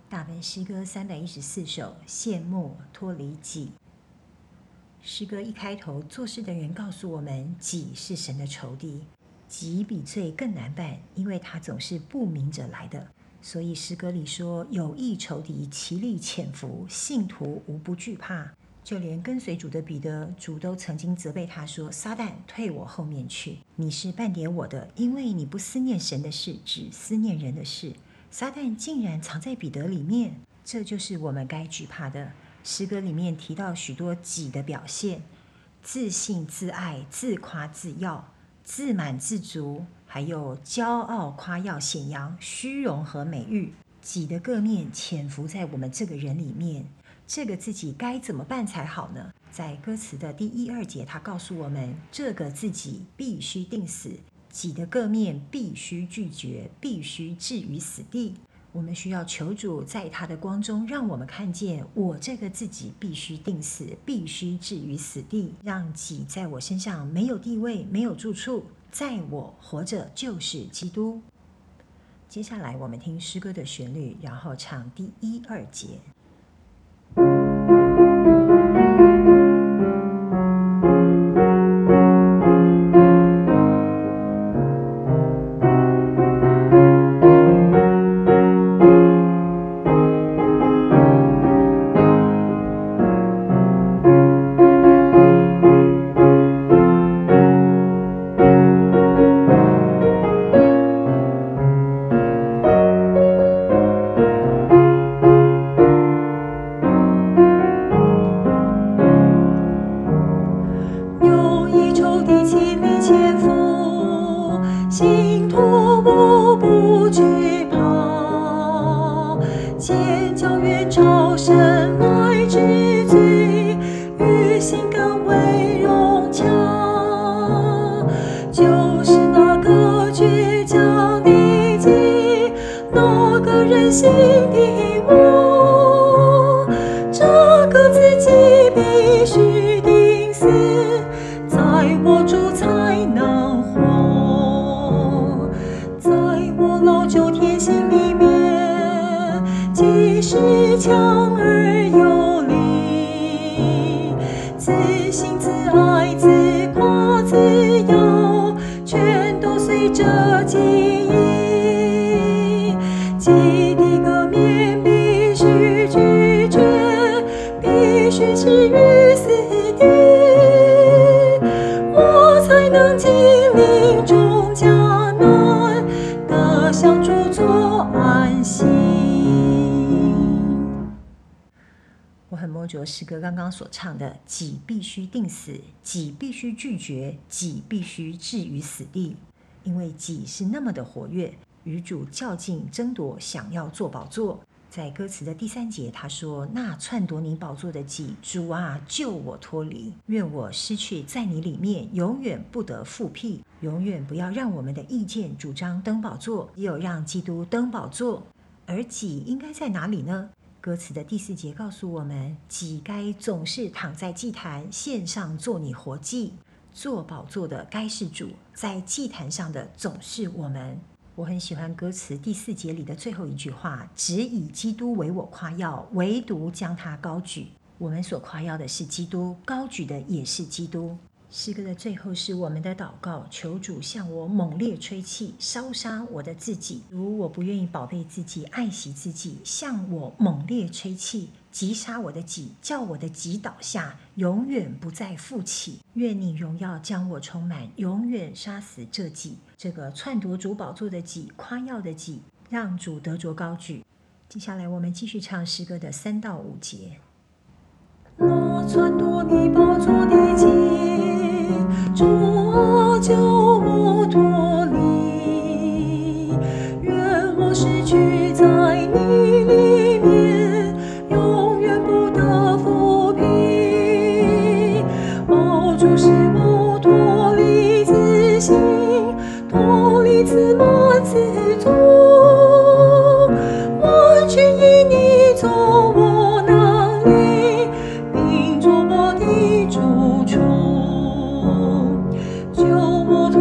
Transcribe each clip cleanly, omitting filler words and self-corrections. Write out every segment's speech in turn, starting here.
大本诗歌314首，羡慕脱离己。诗歌一开头，做事的人告诉我们，己是神的仇敌，己比罪更难办，因为他总是不明着来的。所以诗歌里说，有意仇敌，其力潜伏，信徒无不惧怕。就连跟随主的彼得，主都曾经责备他说，撒旦，退我后面去，你是半点我的，因为你不思念神的事，只思念人的事。撒旦竟然藏在彼得里面，这就是我们该惧怕的。诗歌里面提到许多己的表现，自信、自爱、自夸、自耀、自满、自足，还有骄傲、夸耀、显扬、虚荣和美誉。己的各面潜伏在我们这个人里面，这个自己该怎么办才好呢？在歌词的第1、2节，他告诉我们，这个自己必须定死，己的各面必须拒绝，必须置于死地。我们需要求主在他的光中让我们看见，我这个自己必须定死，必须置于死地，让己在我身上没有地位，没有住处，在我活着就是基督。接下来我们听诗歌的旋律，然后唱第1、2节。信徒无不惧怕，前脚远超神来之罪，与心更为融洽。就是那个倔强的己，那个任性的我，这个自己必须定死，在我主才能活，在我老旧天性里面，即使强而有力，自信、自爱、自夸、自由，全都随着记忆。己的各面必须拒绝，必须置于死地，我才能经历中迦南，得享主作安息。我很摸着诗歌刚刚所唱的，己必须定死，己必须拒绝，己必须置于死地。因为己是那么的活跃，与主较劲争夺，想要做宝座。在歌词的第3节，他说，那篡夺你宝座的己，主啊，救我脱离，愿我失去在你里面，永远不得复辟。永远不要让我们的意见主张登宝座，只有让基督登宝座。而己应该在哪里呢？歌词的第4节告诉我们，己该总是躺在祭坛，献上做你活祭。做宝座的该是主，在祭坛上的总是我们。我很喜欢歌词第4节里的最后一句话，只以基督为我夸耀，唯独将他高举。我们所夸耀的是基督，高举的也是基督。诗歌的最后是我们的祷告，求主向我猛烈吹气，烧杀我的自己。如我不愿意宝贝自己，爱惜自己，向我猛烈吹气，击杀我的己，叫我的己倒下，永远不再复起。愿你荣耀将我充满，永远杀死这己，这个篡夺主宝座的己，夸耀的己，让主得着高举。接下来我们继续唱诗歌的3到5节。那篡夺你宝座的己，主啊，救我脱离，愿我失去在你里面，永远不得复辟。哦，主使我脱离自信，脱离自满自足，完全以你做我能力，并做我的主。救我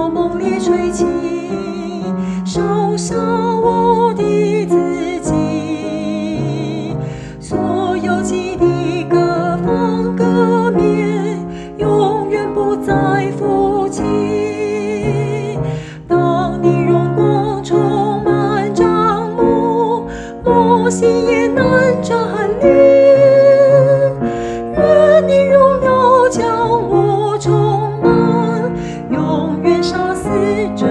我梦里吹起，烧杀我的自己。所有记忆各方各面，永远不再复起。当你荣光充满帐幕，我心也难站立。愿你荣耀将我充满，永远杀死这